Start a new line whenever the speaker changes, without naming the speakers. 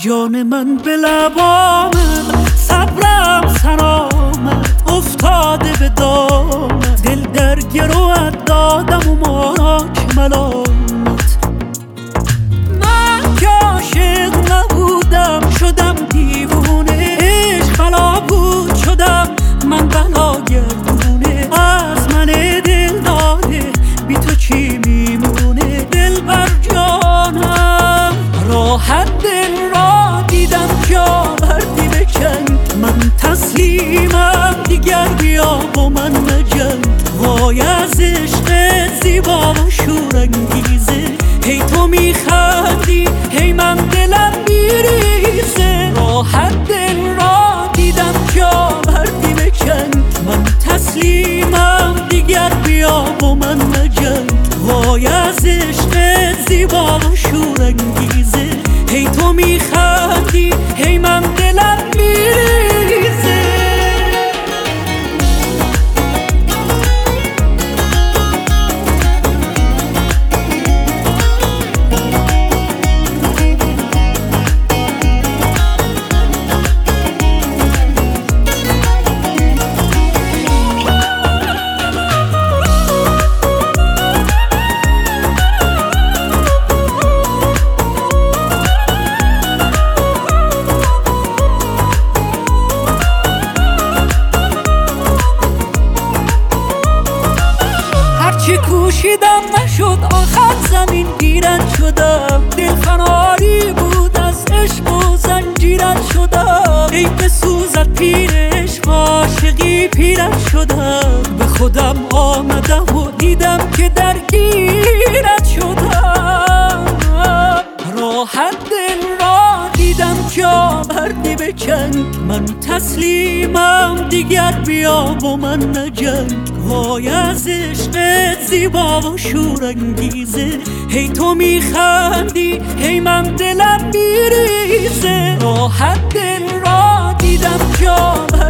جان من به لبامه، صبرم سرآمد افتاده به دامت، دل در گروت دادم و ماراک ملامت. من که عاشق نبودم شدم دیوونه، عشق بلا بود شدم من بلا گردونه. از من دل داده بی تو چی میمونه؟ دل بر جانم راحت دل را دیدم جا بردی بکن. من تسلیمم دیگر بیا با من مجنگ. وای از عشق زیبا و شورانگیزه، هی تو میخندی هی من دلم میریزه. راحت دل را دیدم جا بردی بکن. من تسلیمم دیگر بیا با من مجنگ. وای از عشق زیبا و شورانگیزه، هی تو میخندی هی من دلم میریزه. چی کوشیدم نشد آخر زمین گیرت شدم. دل فناری بود از عشق و زنجیرت شدم. ای بسوزد پیر عشق عاشقی پیرت شدم. به خودم آمدم و دیدم که درگیرت شدم. راحت دل را دیدم جا بردی بکن. من تسلیمم دیگر بیا با من نجنگ. وای از عشق زیبا و شورانگیزه، هی تو میخندی هی من دلم میریزه. راحت دل را دیدم جا